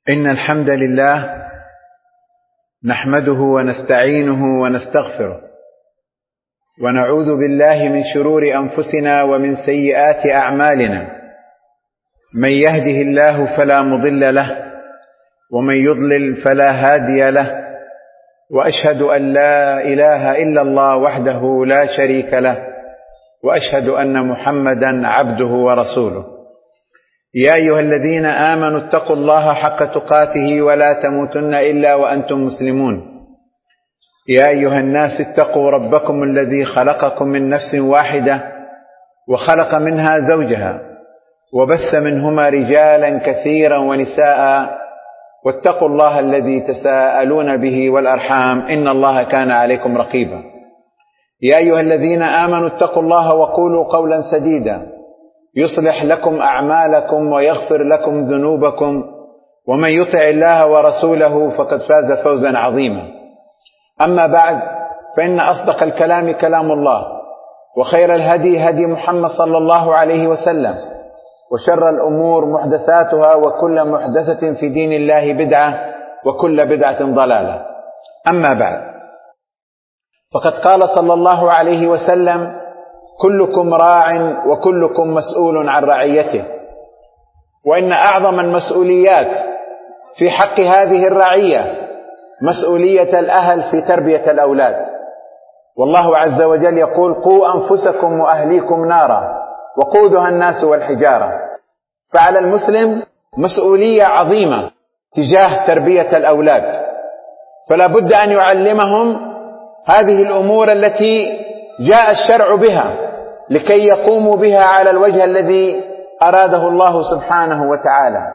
إن الحمد لله نحمده ونستعينه ونستغفره، ونعوذ بالله من شرور أنفسنا ومن سيئات أعمالنا. من يهده الله فلا مضل له، ومن يضلل فلا هادي له، وأشهد أن لا إله إلا الله وحده لا شريك له، وأشهد أن محمدا عبده ورسوله. يا أيها الذين آمنوا اتقوا الله حق تقاته ولا تموتن إلا وأنتم مسلمون. يا أيها الناس اتقوا ربكم الذي خلقكم من نفس واحدة وخلق منها زوجها وبث منهما رجالا كثيرا ونساء، واتقوا الله الذي تساءلون به والأرحام إن الله كان عليكم رقيبا. يا أيها الذين آمنوا اتقوا الله وقولوا قولا سديدا يصلح لكم أعمالكم ويغفر لكم ذنوبكم، ومن يطع الله ورسوله فقد فاز فوزا عظيما. أما بعد، فإن أصدق الكلام كلام الله، وخير الهدي هدي محمد صلى الله عليه وسلم، وشر الأمور محدثاتها، وكل محدثة في دين الله بدعة، وكل بدعة ضلالة. أما بعد، فقد قال صلى الله عليه وسلم: كلكم راع وكلكم مسؤول عن رعيته. وإن أعظم المسؤوليات في حق هذه الرعية مسؤولية الأهل في تربية الأولاد. والله عز وجل يقول: قوا أنفسكم وأهليكم نارا وقودها الناس والحجارة. فعلى المسلم مسؤولية عظيمة تجاه تربية الأولاد، فلا بد أن يعلمهم هذه الأمور التي جاء الشرع بها لكي يقوموا بها على الوجه الذي أراده الله سبحانه وتعالى.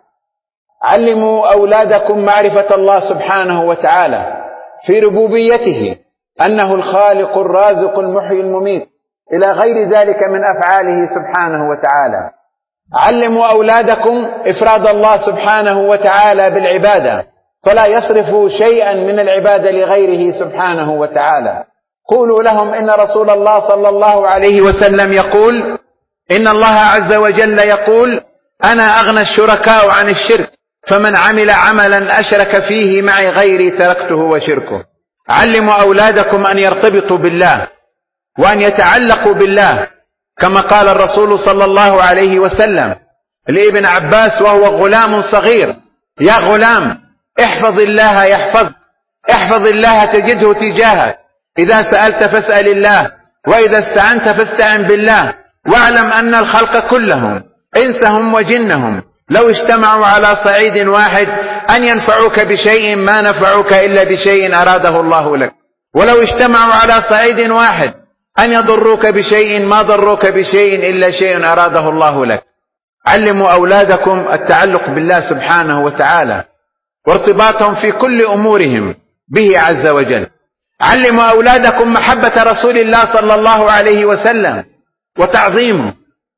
علموا أولادكم معرفة الله سبحانه وتعالى في ربوبيته، أنه الخالق الرازق المحيي المميت، إلى غير ذلك من أفعاله سبحانه وتعالى. علموا أولادكم إفراد الله سبحانه وتعالى بالعبادة، فلا يصرفوا شيئا من العبادة لغيره سبحانه وتعالى. قولوا لهم: إن رسول الله صلى الله عليه وسلم يقول: إن الله عز وجل يقول: أنا أغنى الشركاء عن الشرك، فمن عمل عملا أشرك فيه معي غيري تركته وشركه. علموا أولادكم أن يرتبطوا بالله وأن يتعلقوا بالله، كما قال الرسول صلى الله عليه وسلم لابن عباس وهو غلام صغير: يا غلام، احفظ الله يحفظك، احفظ الله تجده تجاهك، إذا سألت فاسأل الله، وإذا استعنت فاستعن بالله، واعلم أن الخلق كلهم إنسهم وجنهم لو اجتمعوا على صعيد واحد أن ينفعوك بشيء ما نفعوك إلا بشيء أراده الله لك، ولو اجتمعوا على صعيد واحد أن يضروك بشيء ما ضروك بشيء إلا شيء أراده الله لك. علموا أولادكم التعلق بالله سبحانه وتعالى وارتباطهم في كل أمورهم به عز وجل. علموا أولادكم محبة رسول الله صلى الله عليه وسلم وتعظيمه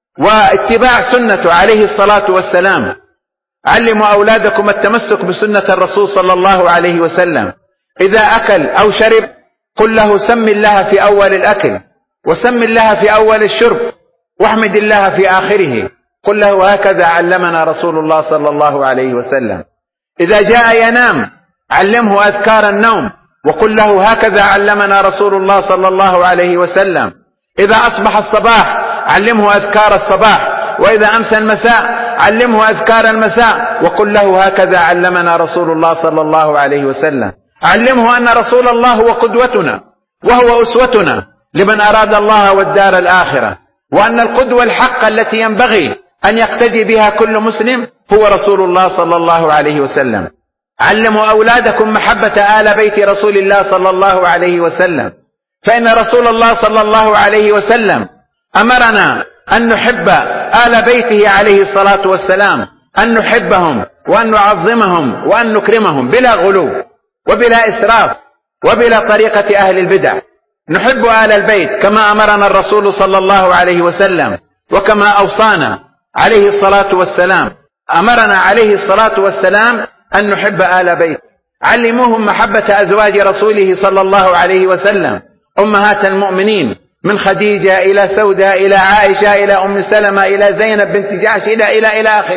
واتباع سنته عليه الصلاة والسلام. علموا أولادكم التمسك بسنة الرسول صلى الله عليه وسلم. إذا أكل أو شرب قل له: سم الله في أول الأكل، وسم الله في أول الشرب، واحمد الله في آخره. قل له: هكذا علمنا رسول الله صلى الله عليه وسلم. إذا جاء ينام علمه أذكار النوم، وقل له: هكذا علمنا رسول الله صلى الله عليه وسلم. إذا أصبح الصباح علمه أذكار الصباح، وإذا أمسى المساء علمه أذكار المساء، وقل له: هكذا علمنا رسول الله صلى الله عليه وسلم. علمه أن رسول الله هو قدوتنا وهو أسوتنا لمن أراد الله والدار الآخرة، وأن القدوة الحق التي ينبغي أن يقتدي بها كل مسلم هو رسول الله صلى الله عليه وسلم. علموا أولادكم محبة آل بيت رسول الله صلى الله عليه وسلم، فإن رسول الله صلى الله عليه وسلم أمرنا أن نحب آل بيته عليه الصلاة والسلام، أن نحبهم وأن نعظمهم وأن نكرمهم بلا غلو وبلا إسراف وبلا طريقة أهل البدع. نحب آل البيت كما أمرنا الرسول صلى الله عليه وسلم، وكما أوصانا عليه الصلاة والسلام. أمرنا عليه الصلاة والسلام أن نحب آل بيت. علموهم محبة أزواج رسوله صلى الله عليه وسلم أمهات المؤمنين، من خديجة إلى سودة إلى عائشة إلى أم سلمة إلى زينب بنت جحش إلى آخره.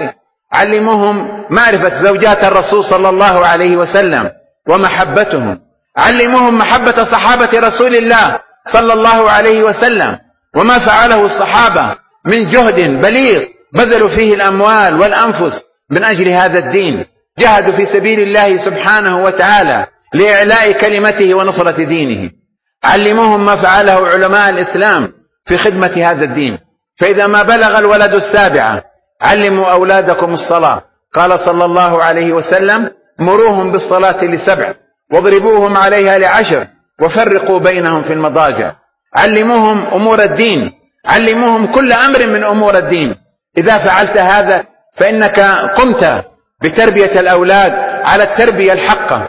علموهم معرفة زوجات الرسول صلى الله عليه وسلم ومحبتهم، علموهم محبة صحابة رسول الله صلى الله عليه وسلم وما فعله الصحابة من جهد بليغ بذلوا فيه الأموال والأنفس من أجل هذا الدين، جاهدوا في سبيل الله سبحانه وتعالى لإعلاء كلمته ونصرة دينه. علموهم ما فعله علماء الإسلام في خدمة هذا الدين. فإذا ما بلغ الولد السابعة علموا أولادكم الصلاة، قال صلى الله عليه وسلم: مروهم بالصلاة ل7 واضربوهم عليها ل10 وفرقوا بينهم في المضاجع. علموهم أمور الدين، علموهم كل أمر من أمور الدين. إذا فعلت هذا فإنك قمت بتربية الأولاد على التربية الحقة.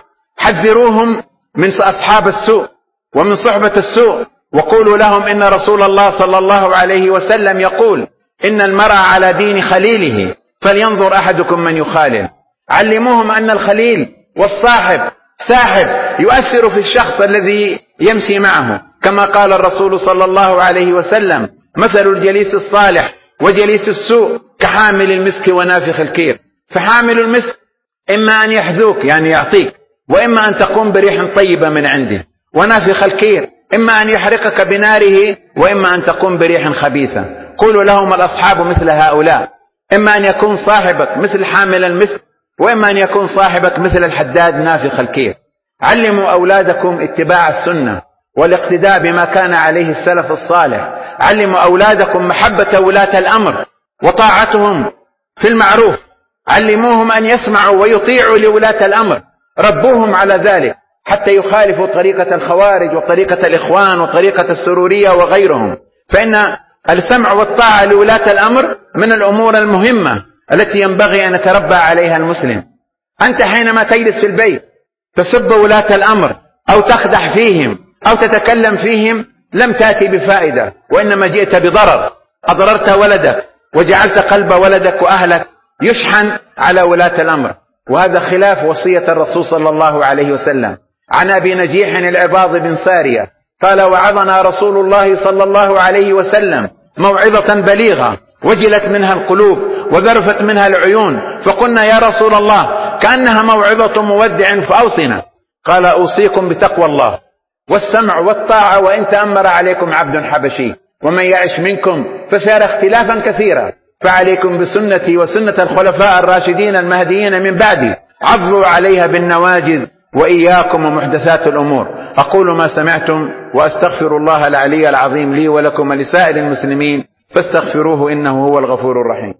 حذروهم من أصحاب السوء ومن صحبة السوء، وقولوا لهم إن رسول الله صلى الله عليه وسلم يقول: إن المرء على دين خليله فلينظر أحدكم من يخالل. علموهم أن الخليل والصاحب ساحب يؤثر في الشخص الذي يمشي معه، كما قال الرسول صلى الله عليه وسلم: مثل الجليس الصالح وجليس السوء كحامل المسك ونافخ الكير. فحامل المسك إما أن يحذوك يعني يعطيك، وإما أن تقوم بريح طيبة من عنده، ونافخ الكير إما أن يحرقك بناره وإما أن تقوم بريح خبيثة. قولوا لهم الأصحاب مثل هؤلاء، إما أن يكون صاحبك مثل حامل المسك، وإما أن يكون صاحبك مثل الحداد نافخ الكير. علموا أولادكم اتباع السنة والاقتداء بما كان عليه السلف الصالح. علموا أولادكم محبة ولاة الأمر وطاعتهم في المعروف. علموهم أن يسمعوا ويطيعوا لولاة الأمر، ربوهم على ذلك حتى يخالفوا طريقة الخوارج وطريقة الإخوان وطريقة السرورية وغيرهم. فإن السمع والطاعة لولاة الأمر من الأمور المهمة التي ينبغي أن يتربى عليها المسلم. أنت حينما تجلس في البيت تسب ولاة الأمر أو تخدح فيهم أو تتكلم فيهم لم تأتي بفائدة، وإنما جئت بضرر، أضررت ولدك وجعلت قلب ولدك وأهلك يشحن على ولاة الأمر. وهذا خلاف وصية الرسول صلى الله عليه وسلم. عن أبي نجيح العباض بن سارية قال: وعظنا رسول الله صلى الله عليه وسلم موعظة بليغة وجلت منها القلوب وذرفت منها العيون، فقلنا: يا رسول الله كأنها موعظة مودع فأوصنا. قال: أوصيكم بتقوى الله والسمع والطاعة وإن تأمر عليكم عبد حبشي، ومن يعش منكم فسيرى اختلافا كثيرا، فعليكم بسنتي وسنة الخلفاء الراشدين المهديين من بعدي، عضوا عليها بالنواجذ وإياكم ومحدثات الأمور. أقول ما سمعتم وأستغفر الله العلي العظيم لي ولكم ولسائر المسلمين فاستغفروه إنه هو الغفور الرحيم.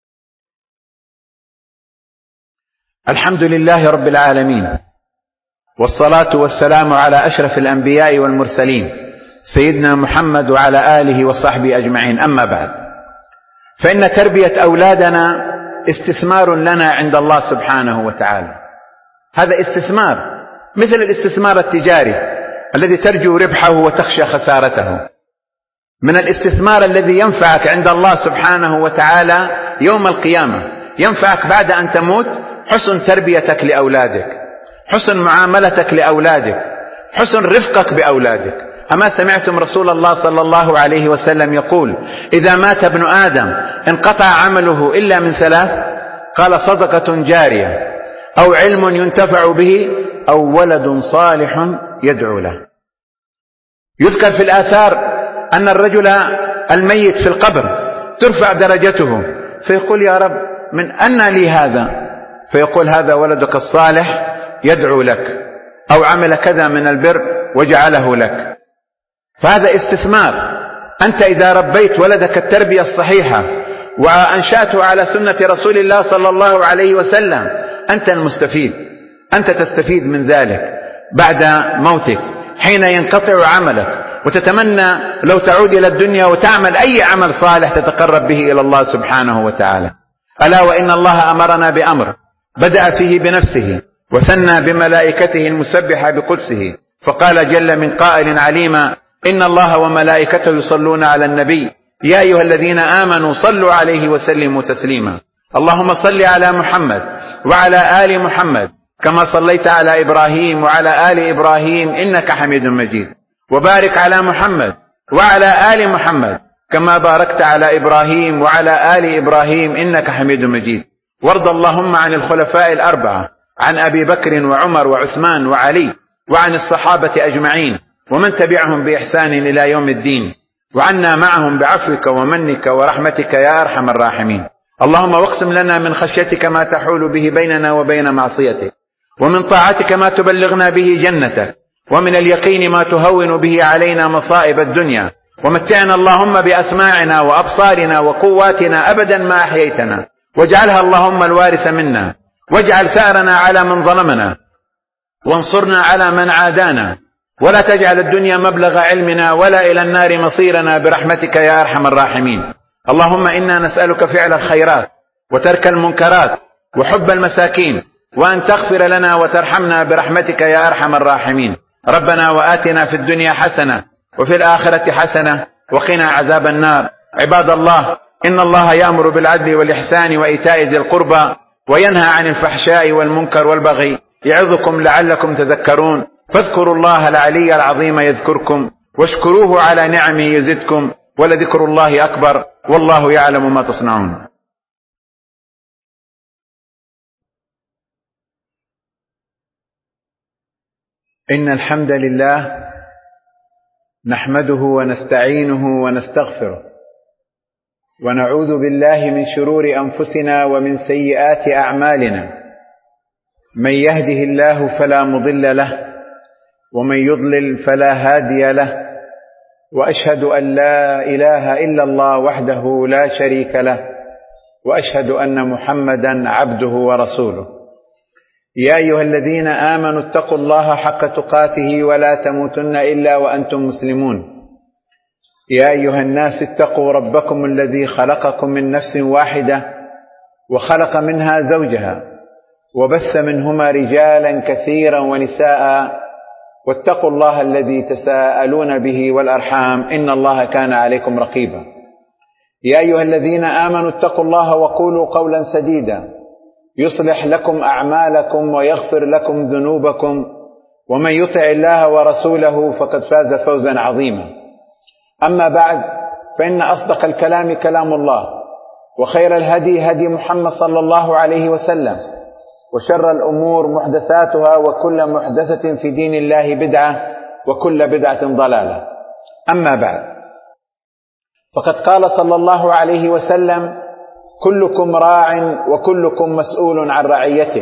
الحمد لله رب العالمين، والصلاة والسلام على أشرف الأنبياء والمرسلين سيدنا محمد وعلى آله وصحبه أجمعين. أما بعد، فإن تربية أولادنا استثمار لنا عند الله سبحانه وتعالى. هذا استثمار مثل الاستثمار التجاري الذي ترجو ربحه وتخشى خسارته. من الاستثمار الذي ينفعك عند الله سبحانه وتعالى يوم القيامة، ينفعك بعد أن تموت، حسن تربيتك لأولادك، حسن معاملتك لأولادك، حسن رفقك بأولادك. أما سمعتم رسول الله صلى الله عليه وسلم يقول: إذا مات ابن آدم انقطع عمله إلا من 3، قال: صدقة جارية أو علم ينتفع به أو ولد صالح يدعو له. يذكر في الآثار أن الرجل الميت في القبر ترفع درجته فيقول: يا رب من أن لي هذا؟ فيقول: هذا ولدك الصالح يدعو لك، أو عمل كذا من البر وجعله لك. فهذا استثمار. أنت إذا ربيت ولدك التربية الصحيحة وأنشأته على سنة رسول الله صلى الله عليه وسلم، أنت المستفيد، أنت تستفيد من ذلك بعد موتك حين ينقطع عملك، وتتمنى لو تعود إلى الدنيا وتعمل أي عمل صالح تتقرب به إلى الله سبحانه وتعالى. ألا وإن الله أمرنا بأمر بدأ فيه بنفسه وثنى بملائكته المسبحة بقدسه، فقال جل من قائل عليما: إن الله وملائكته يصلون على النبي يا أيها الذين آمنوا صلوا عليه وسلموا تسليما. اللهم صل على محمد وعلى آل محمد كما صليت على إبراهيم وعلى آل إبراهيم إنك حميد مجيد، وبارك على محمد وعلى آل محمد كما باركت على إبراهيم وعلى آل إبراهيم إنك حميد مجيد. وارض اللهم عن الخلفاء الأربعة، عن أبي بكر وعمر وعثمان وعلي، وعن الصحابة أجمعين ومن تبعهم بإحسان إلى يوم الدين، وعنا معهم بعفوك ومنك ورحمتك يا أرحم الراحمين. اللهم واقسم لنا من خشيتك ما تحول به بيننا وبين معصيتك، ومن طاعتك ما تبلغنا به جنتك، ومن اليقين ما تهون به علينا مصائب الدنيا، ومتعنا اللهم بأسماعنا وأبصارنا وقواتنا أبدا ما أحييتنا، واجعلها اللهم الوارث منا، واجعل ثأرنا على من ظلمنا، وانصرنا على من عادانا، ولا تجعل الدنيا مبلغ علمنا ولا إلى النار مصيرنا برحمتك يا أرحم الراحمين. اللهم إنا نسألك فعل الخيرات وترك المنكرات وحب المساكين، وأن تغفر لنا وترحمنا برحمتك يا أرحم الراحمين. ربنا وآتنا في الدنيا حسنة وفي الآخرة حسنة وقنا عذاب النار. عباد الله، إن الله يأمر بالعدل والإحسان وإيتاء ذي القربى وينهى عن الفحشاء والمنكر والبغي، يعظكم لعلكم تذكرون. فاذكروا الله العلي العظيم يذكركم، واشكروه على نعمه يزدكم، ولذكر الله أكبر، والله يعلم ما تصنعون. إن الحمد لله نحمده ونستعينه ونستغفره، ونعوذ بالله من شرور أنفسنا ومن سيئات أعمالنا. من يهده الله فلا مضل له، ومن يضلل فلا هادي له، وأشهد أن لا إله إلا الله وحده لا شريك له، وأشهد أن محمدا عبده ورسوله. يا أيها الذين آمنوا اتقوا الله حق تقاته ولا تموتن إلا وأنتم مسلمون. يا أيها الناس اتقوا ربكم الذي خلقكم من نفس واحدة وخلق منها زوجها وبث منهما رجالا كثيرا ونساء، واتقوا الله الذي تساءلون به والأرحام، إن الله كان عليكم رقيبا. يا أيها الذين آمنوا اتقوا الله وقولوا قولا سديدا يصلح لكم أعمالكم ويغفر لكم ذنوبكم، ومن يطع الله ورسوله فقد فاز فوزا عظيما. أما بعد، فإن أصدق الكلام كلام الله، وخير الهدي هدي محمد صلى الله عليه وسلم، وشر الأمور محدثاتها، وكل محدثة في دين الله بدعة، وكل بدعة ضلالة. أما بعد، فقد قال صلى الله عليه وسلم: كلكم راع وكلكم مسؤول عن رعيته.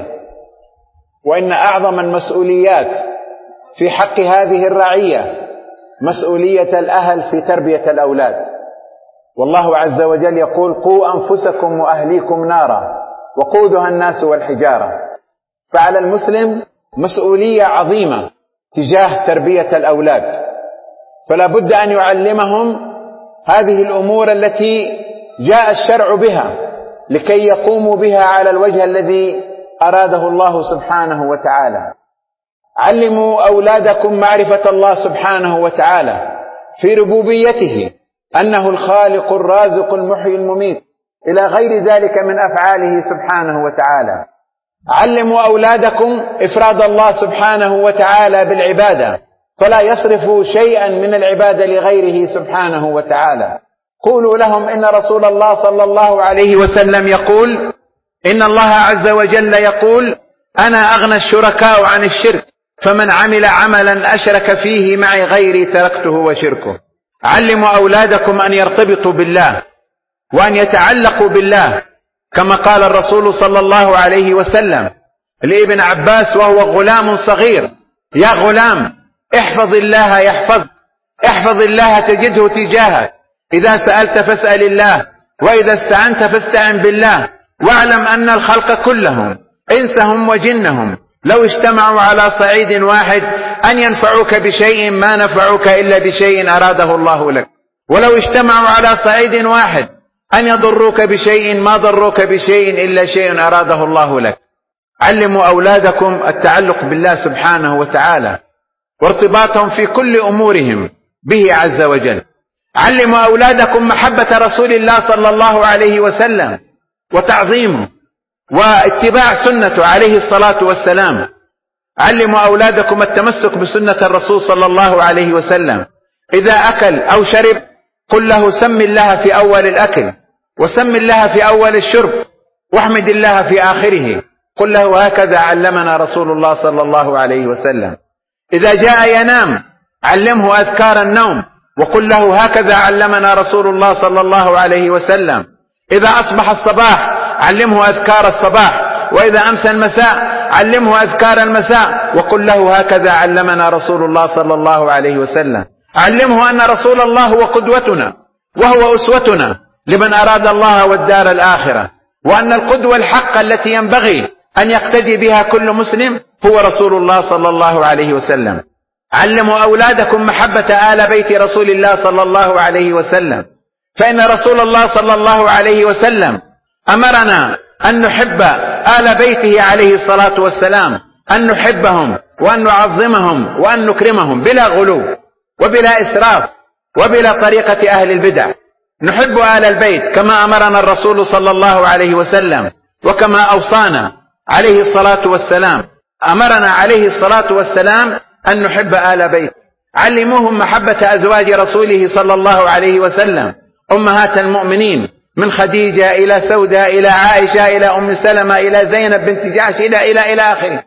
وإن أعظم المسؤوليات في حق هذه الرعية مسؤولية الأهل في تربية الأولاد. والله عز وجل يقول: قوا أنفسكم وأهليكم نارا وقودها الناس والحجارة. فعلى المسلم مسؤولية عظيمة تجاه تربية الأولاد، فلا بد أن يعلمهم هذه الأمور التي جاء الشرع بها لكي يقوموا بها على الوجه الذي أراده الله سبحانه وتعالى. علموا أولادكم معرفة الله سبحانه وتعالى في ربوبيته، أنه الخالق الرازق المحيي المميت، إلى غير ذلك من أفعاله سبحانه وتعالى. علموا أولادكم إفراد الله سبحانه وتعالى بالعبادة، فلا يصرفوا شيئا من العبادة لغيره سبحانه وتعالى. قولوا لهم: إن رسول الله صلى الله عليه وسلم يقول: إن الله عز وجل يقول: أنا أغنى الشركاء عن الشرك، فمن عمل عملا أشرك فيه معي غيري تركته وشركه. علموا أولادكم أن يرتبطوا بالله وأن يتعلقوا بالله، كما قال الرسول صلى الله عليه وسلم لابن عباس وهو غلام صغير: يا غلام، احفظ الله يحفظك، احفظ الله تجده تجاهك، إذا سألت فاسأل الله، وإذا استعنت فاستعن بالله، واعلم أن الخلق كلهم إنسهم وجنهم لو اجتمعوا على صعيد واحد أن ينفعوك بشيء ما نفعوك إلا بشيء أراده الله لك، ولو اجتمعوا على صعيد واحد أن يضروك بشيء ما ضروك بشيء إلا شيء أراده الله لك. علموا أولادكم التعلق بالله سبحانه وتعالى وارتباطهم في كل أمورهم به عز وجل. علموا أولادكم محبة رسول الله صلى الله عليه وسلم وتعظيمه واتباع سنته عليه الصلاة والسلام. علموا أولادكم التمسك بسنة الرسول صلى الله عليه وسلم. إذا أكل أو شرب قل له: سم الله في أول الأكل، وسم الله في أول الشرب، واحمد الله في آخره. قل له هكذا علمنا رسول الله صلى الله عليه وسلم. إذا جاء ينام علمه أذكار النوم، وقل له هكذا علمنا رسول الله صلى الله عليه وسلم. إذا أصبح الصباح علمه أذكار الصباح، وإذا أمسى المساء علمه أذكار المساء، وقل له هكذا علمنا رسول الله صلى الله عليه وسلم. علمه أن رسول الله هو قدوتنا وهو أسوتنا لمن أراد الله والدار الآخرة، وأن القدوة الحق التي ينبغي أن يقتدي بها كل مسلم هو رسول الله صلى الله عليه وسلم. علموا أولادكم محبة آل بيت رسول الله صلى الله عليه وسلم، فإن رسول الله صلى الله عليه وسلم أمرنا أن نحب آل بيته عليه الصلاة والسلام، أن نحبهم وأن نعظمهم وأن نكرمهم بلا غلو وبلا إسراف وبلا طريقة أهل البدع. نحب آل البيت كما أمرنا الرسول صلى الله عليه وسلم، وكما أوصانا عليه الصلاة والسلام. أمرنا عليه الصلاة والسلام أن نحب آل بيت. علموهم محبة أزواج رسوله صلى الله عليه وسلم، أمهات المؤمنين من خديجة إلى سودة إلى عائشة إلى أم سلمة إلى زينب بنت جعش إلى آخره.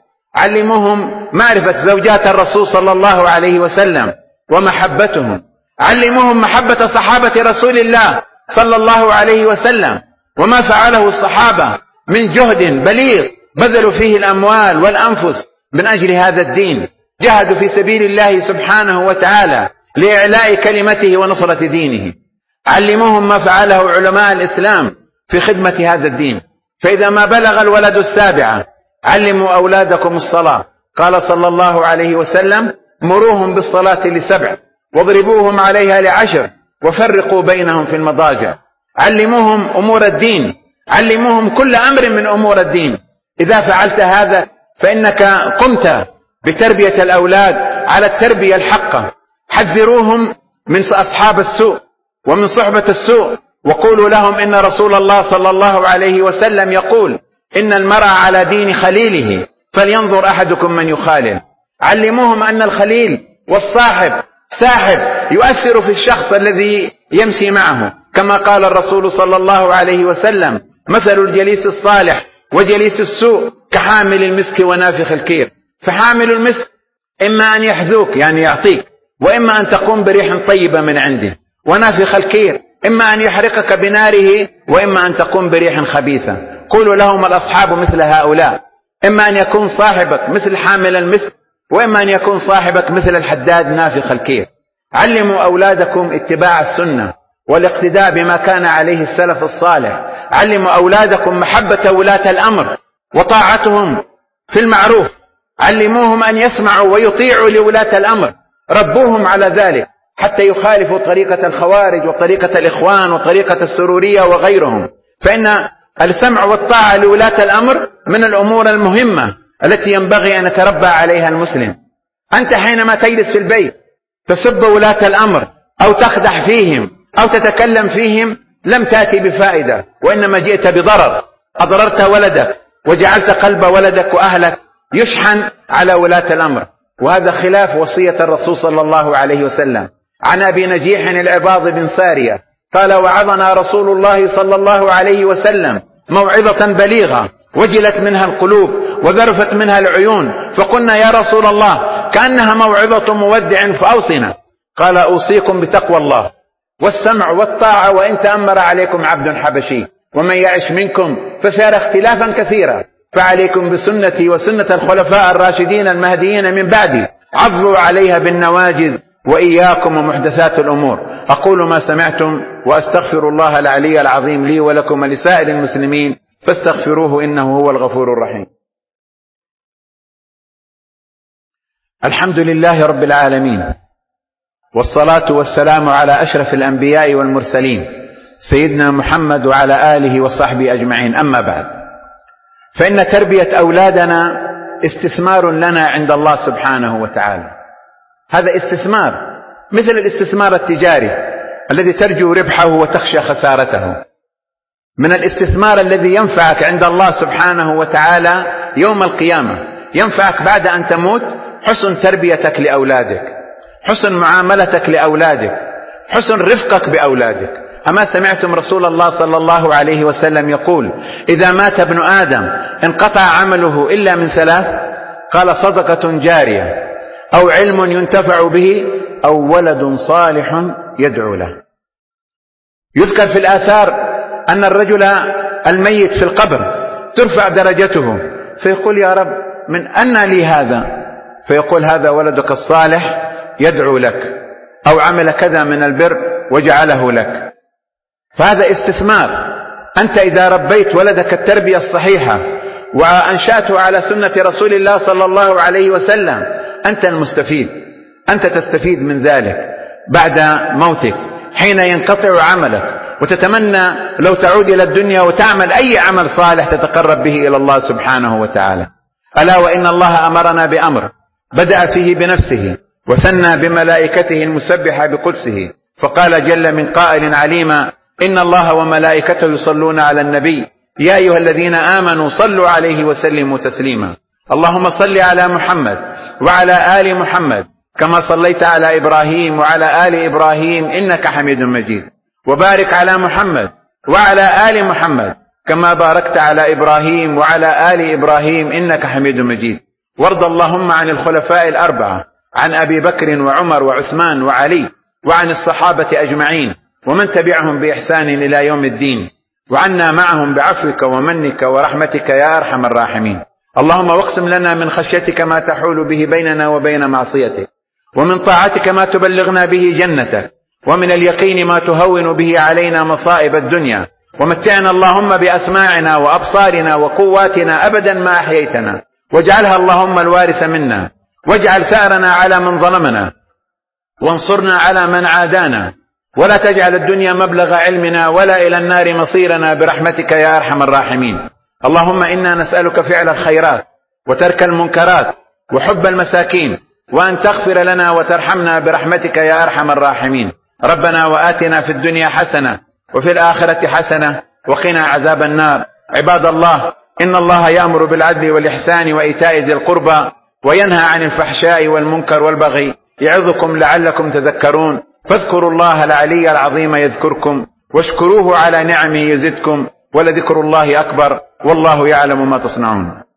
علموهم معرفة زوجات الرسول صلى الله عليه وسلم ومحبتهم. علموهم محبة صحابة رسول الله صلى الله عليه وسلم، وما فعله الصحابة من جهد بليغ بذلوا فيه الأموال والأنفس من أجل هذا الدين، جاهدوا في سبيل الله سبحانه وتعالى لإعلاء كلمته ونصرة دينه. علموهم ما فعله علماء الإسلام في خدمة هذا الدين. فإذا ما بلغ الولد السابعة علموا أولادكم الصلاة. قال صلى الله عليه وسلم: مروهم بالصلاة ل7 واضربوهم عليها ل10 وفرقوا بينهم في المضاجع. علموهم أمور الدين، علموهم كل أمر من أمور الدين. إذا فعلت هذا فإنك قمت بتربية الأولاد على التربية الحقة. حذروهم من أصحاب السوء ومن صحبة السوء، وقولوا لهم إن رسول الله صلى الله عليه وسلم يقول: إن المرء على دين خليله فلينظر أحدكم من يخالل. علموهم أن الخليل والصاحب ساحب يؤثر في الشخص الذي يمشي معه، كما قال الرسول صلى الله عليه وسلم: مثل الجليس الصالح وجليس السوء كحامل المسك ونافخ الكير. فحامل المسك إما أن يحذوك يعني يعطيك، وإما أن تقوم بريح طيبة من عنده. ونافخ الكير إما أن يحرقك بناره، وإما أن تقوم بريح خبيثة. قولوا لهم الأصحاب مثل هؤلاء: إما أن يكون صاحبك مثل حامل المسك، وإما أن يكون صاحبك مثل الحداد نافخ الكير. علموا أولادكم اتباع السنة والاقتداء بما كان عليه السلف الصالح. علموا أولادكم محبة ولاة الأمر وطاعتهم في المعروف. علموهم أن يسمعوا ويطيعوا لولاة الأمر. ربوهم على ذلك حتى يخالفوا طريقة الخوارج وطريقة الإخوان وطريقة السرورية وغيرهم. فإن السمع والطاعة لولاة الأمر من الأمور المهمة التي ينبغي أن يتربى عليها المسلم. أنت حينما تجلس في البيت تسب ولاة الأمر أو تقدح فيهم أو تتكلم فيهم لم تأتي بفائدة، وإنما جئت بضرر. أضررت ولدك وجعلت قلب ولدك وأهلك يشحن على ولاة الأمر، وهذا خلاف وصية الرسول صلى الله عليه وسلم. عن أبي نجيح العباض بن سارية قال: وعظنا رسول الله صلى الله عليه وسلم موعظة بليغة وجلت منها القلوب وذرفت منها العيون، فقلنا: يا رسول الله كأنها موعظة مودع فأوصنا. قال: أوصيكم بتقوى الله والسمع والطاعة وإن تأمر عليكم عبد حبشي، ومن يعش منكم فسيرى اختلافا كثيرا، فعليكم بسنتي وسنة الخلفاء الراشدين المهديين من بعدي، عضوا عليها بالنواجذ، وإياكم ومحدثات الأمور. أقول ما سمعتم وأستغفر الله العلي العظيم لي ولكم ولسائر المسلمين فاستغفروه إنه هو الغفور الرحيم. الحمد لله رب العالمين، والصلاة والسلام على أشرف الأنبياء والمرسلين سيدنا محمد وعلى آله وصحبه أجمعين. أما بعد، فإن تربية أولادنا استثمار لنا عند الله سبحانه وتعالى. هذا استثمار مثل الاستثمار التجاري الذي ترجو ربحه وتخشى خسارته. من الاستثمار الذي ينفعك عند الله سبحانه وتعالى يوم القيامة، ينفعك بعد أن تموت، حسن تربيتك لأولادك، حسن معاملتك لأولادك، حسن رفقك بأولادك، أما سمعتم رسول الله صلى الله عليه وسلم يقول إذا مات ابن آدم انقطع عمله إلا من ثلاث؟ قال صدقة جارية أو علم ينتفع به أو ولد صالح يدعو له. يذكر في الآثار أن الرجل الميت في القبر ترفع درجته فيقول يا رب من أن لي هذا؟ فيقول هذا ولدك الصالح يدعو لك، أو عمل كذا من البر وجعله لك. فهذا استثمار. أنت إذا ربيت ولدك التربية الصحيحة وأنشأته على سنة رسول الله صلى الله عليه وسلم أنت المستفيد، أنت تستفيد من ذلك بعد موتك حين ينقطع عملك، وتتمنى لو تعود إلى الدنيا وتعمل أي عمل صالح تتقرب به إلى الله سبحانه وتعالى. ألا وإن الله أمرنا بأمر بدأ فيه بنفسه وثنى بملائكته المسبحة بقدسه، فقال جل من قائل عليما إن الله وملائكته يصلون على النبي يا أيها الذين آمنوا صلوا عليه وسلموا تسليما. اللهم صل على محمد وعلى آل محمد كما صليت على إبراهيم وعلى آل إبراهيم إنك حميد مجيد، وبارك على محمد وعلى آل محمد كما باركت على إبراهيم وعلى آل إبراهيم إنك حميد مجيد. وارض اللهم عن الخلفاء الأربعة، عن أبي بكر وعمر وعثمان وعلي، وعن الصحابة أجمعين ومن تبعهم بإحسان إلى يوم الدين، وعنا معهم بعفوك ومنك ورحمتك يا أرحم الراحمين. اللهم واقسم لنا من خشيتك ما تحول به بيننا وبين معصيتك، ومن طاعتك ما تبلغنا به جنتك، ومن اليقين ما تهون به علينا مصائب الدنيا، ومتعنا اللهم بأسماعنا وأبصارنا وقواتنا أبدا ما أحييتنا، واجعلها اللهم الوارث منا، واجعل ثأرنا على من ظلمنا، وانصرنا على من عادانا، ولا تجعل الدنيا مبلغ علمنا ولا إلى النار مصيرنا برحمتك يا أرحم الراحمين. اللهم إنا نسألك فعل الخيرات وترك المنكرات وحب المساكين، وأن تغفر لنا وترحمنا برحمتك يا أرحم الراحمين. ربنا وآتنا في الدنيا حسنة وفي الآخرة حسنة وقنا عذاب النار. عباد الله، إن الله يأمر بالعدل والإحسان وإيتاء ذي القربى وينهى عن الفحشاء والمنكر والبغي يعظكم لعلكم تذكرون. فاذكروا الله العلي العظيم يذكركم واشكروه على نعمه يزدكم ولذكر الله أكبر والله يعلم ما تصنعون.